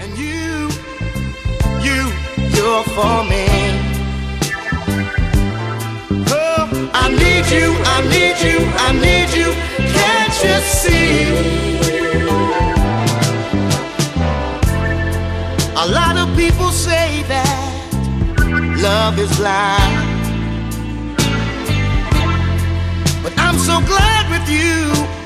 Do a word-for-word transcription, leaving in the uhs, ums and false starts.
And you, you, you're for me. Oh, I need you, I need you, I need you. Can't you see? A lot of people say that love is blind, but I'm so glad with you.